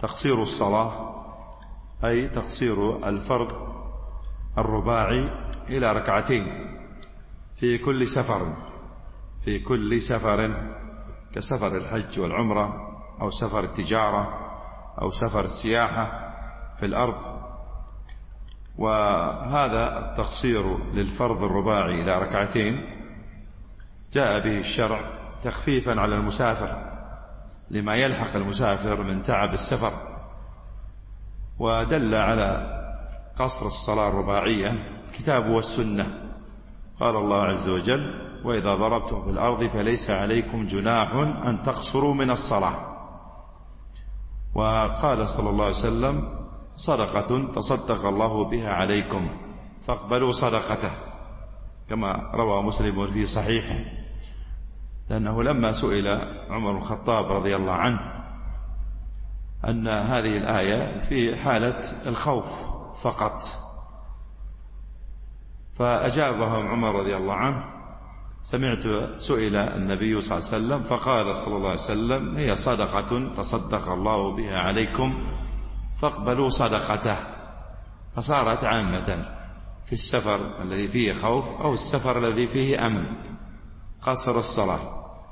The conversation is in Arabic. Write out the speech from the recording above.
تقصير الصلاة أي تقصير الفرض الرباعي إلى ركعتين في كل سفر كسفر الحج والعمرة أو سفر التجارة أو سفر السياحة في الأرض. وهذا التقصير للفرض الرباعي إلى ركعتين جاء به الشرع تخفيفا على المسافر لما يلحق المسافر من تعب السفر، ودل على قصر الصلاة الرباعية الكتاب والسنة. قال الله عز وجل: وإذا ضربتم في الأرض فليس عليكم جناح أن تقصروا من الصلاة. وقال صلى الله عليه وسلم: صدقة تصدق الله بها عليكم فاقبلوا صدقته، كما روى مسلم في صحيحه، لأنه لما سئل عمر بن الخطاب رضي الله عنه أن هذه الآية في حالة الخوف فقط، فأجابهم عمر رضي الله عنه: سئل النبي صلى الله عليه وسلم فقال صلى الله عليه وسلم: هي صدقة تصدق الله بها عليكم فاقبلوا صدقته. فصارت عامة في السفر الذي فيه خوف أو السفر الذي فيه أمن قصر الصلاة.